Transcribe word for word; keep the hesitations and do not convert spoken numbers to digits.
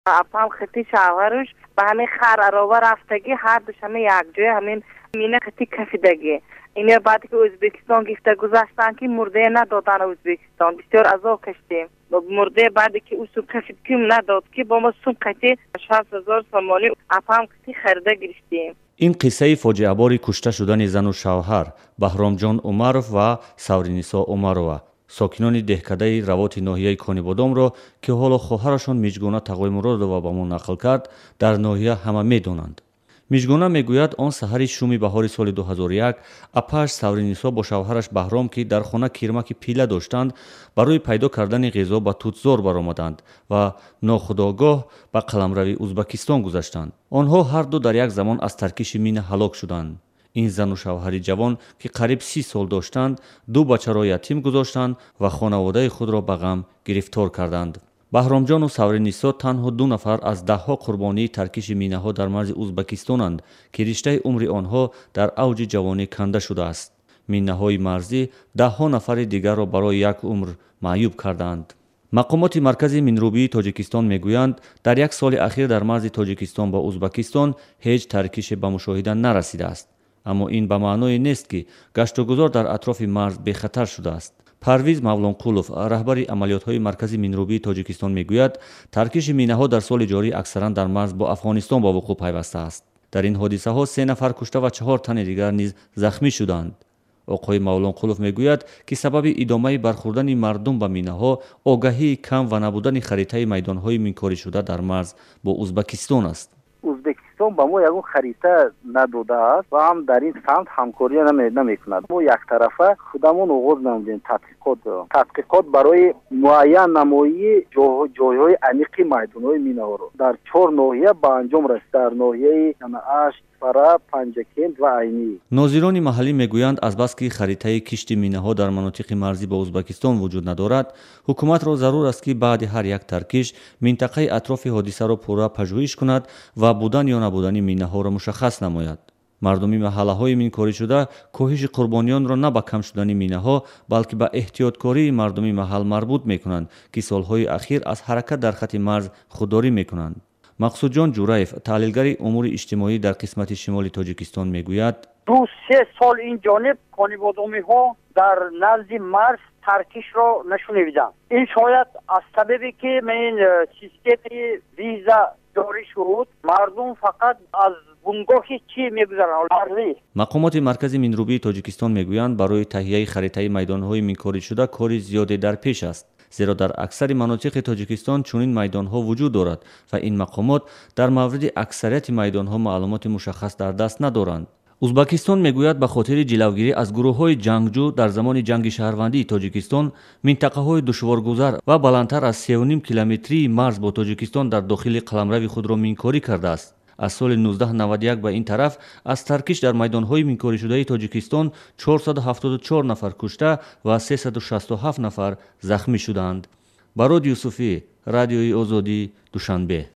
اپام خطی شاورش به همین خر عراوه رفتگی هر دوش همه یک جای همین مینه خطی کفیدگی. اینه بعد که ازبکستان گفته گذاشتن که مرده ندادن ازبکستان بسیار عذاب کشتیم. مرده بعد که او سوم کفید کم نداد که با ما سوم خطی شصت هزار سومانی اپام خطی خرده گرفتیم. این قصه فاجعه باری کشته شدن زن و شوهر بهرامجان عمرов و سавринисо عمرова ساکنان دهکده روات ناحیه کانیبادام را که حالا خواهرشان میجگونه تقویم را داده به ما نقل کرد در ناحیه همه میدانند. میجگونه میگوید آن سحر شوم بهار سال دو هزار و یک اپاش سавринисо با شوهرش بهرام که در خانه کیرمک پیله داشتند برای پیدا کردن غذا به توتزار برآمدند و ناخودآگاه به قلمروی ازبکستان گذشتند. آنها هر دو در یک زمان از ترکش مینه هلاک شدند. این زن و شوهری جوان که قریب سی سال داشتند دو بچه را یتیم گذاشتند و خانواده خود را به غم گرفتار کردند. بهرامجان و سавринисо تنها دو نفر از ده ها قربانی ترکش مینه ها در مرز ازبکستانند که رشته عمر آنها در اوج جوانی کنده شده است. مینه های مرزی ده ها نفر دیگر را برای یک عمر معیوب کردند. مقامات مرکز منروبی تاجیکستان میگویند در یک سال اخیر در مرز تاجیکستان با ازبکستان هیچ ترکش به مشاهده نرسیده است. اما این به معنای نیست که گشت و گذار در اطراف مرز به خطر شده است. پرویز مولانقولов رهبر عملیات های مرکز منروبی تاجیکستان میگوید ترکش مینه ها در سال جاری اکثرا در مرز با افغانستان با وقوع پیوسته است. در این حادثه ها سه نفر کشته و چهار تن دیگر نیز زخمی شدند. آقای مولانقولов میگوید که سبب ادامه برخوردن مردم به مینه ها آگاهی کم و نبودن خریطه میدان های منکاری شده در مرز با ازبکستان است. ازبکستان با ما یگون خریطه نداده است و هم در این سمت همکاری نمیکند. ما یک طرفه خودمون آغاز نمودیم تحقیقات تحقیقات برای معین نمایی جایهای عمیق میدانهای مینه ها رو در چهار ناحیه به انجام رسید. در ناحیه اش فرا پنجکند و عینی. ناظران محلی میگویند از بس که خریطه کشت مینه ها در مناطق مرزی با ازبکستان وجود ندارد، حکومت را ضرور است که بعد هر یک ترکش منطقه اطراف حادثه را پورا پژوهش کند و بودن یا نبودن مینه ها را مشخص نماید. مردمی محله های منکاری شده کاهش قربانیان را نه به کم شدن مینه ها بلکه به احتیاطکاری مردمی محل مربوط میکنند که سالهای اخیر از حرکت در خط مرز خودداری میکنند. مقصودجان جورایف تحلیلگر امور اجتماعی در قسمت شمالی تاجیکستان میگوید دو سه سال این جانب کانیبادامی ها در نزد مرز ترکش را نشونیدن. این شاید از سببی که این سیستم ویزا جاری شد مردم فقط از بنگاهی چی میگذرن. مقامات مرکز منروبی تاجیکستان میگویند برای تهیه خریطه میدانهای منکاری شده کاری زیادی در پیش است، زیرا در اکثر مناطق تاجیکستان چنین میدانها وجود دارد و این مقامات در مورد اکثریت میدانها معلومات مشخص در دست ندارند. ازبکستان میگوید به خاطر جلوگیری از گروه‌های جنگجو در زمان جنگ شهروندی تاجیکستان منطقه‌های دشوارگذر و بلندتر از سه و نیم کیلومتری مرز با تاجیکستان در داخل قلمرو خود را منکاری کرده است. از سال نوزده نود و یک به این طرف از ترکش در میدانهای منکاری شده تاجیکستان چهارصد و هفتاد و چهار نفر کشته و سیصد و شصت و هفت نفر زخمی شدند. برود یوسفی، رادیوی آزادی، دوشنبه.